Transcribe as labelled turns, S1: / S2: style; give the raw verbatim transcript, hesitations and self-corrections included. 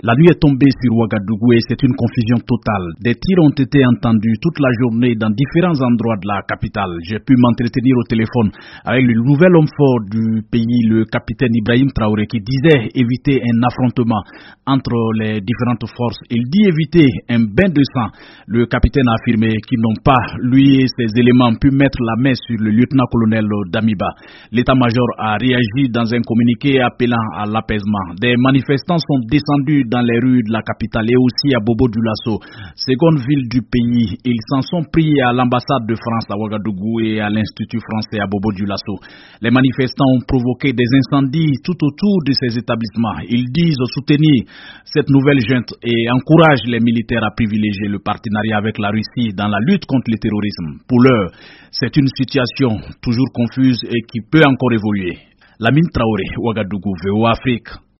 S1: La nuit est tombée sur Ouagadougou et c'est une confusion totale. Des tirs ont été entendus toute la journée dans différents endroits de la capitale. J'ai pu m'entretenir au téléphone avec le nouvel homme fort du pays, le capitaine Ibrahim Traoré, qui disait éviter un affrontement entre les différentes forces. Il dit éviter un bain de sang. Le capitaine a affirmé qu'ils n'ont pas, lui et ses éléments, pu mettre la main sur le lieutenant-colonel Damiba. L'état-major a réagi dans un communiqué appelant à l'apaisement. Des manifestants sont descendus dans les rues de la capitale et aussi à Bobo-Dioulasso, seconde ville du pays. Ils s'en sont pris à l'ambassade de France à Ouagadougou et à l'Institut français à Bobo-Dioulasso. Les manifestants ont provoqué des incendies tout autour de ces établissements. Ils disent soutenir cette nouvelle junte et encouragent les militaires à privilégier le partenariat avec la Russie dans la lutte contre le terrorisme. Pour l'heure, c'est une situation toujours confuse et qui peut encore évoluer. Lamine Traoré, Ouagadougou, V O Afrique.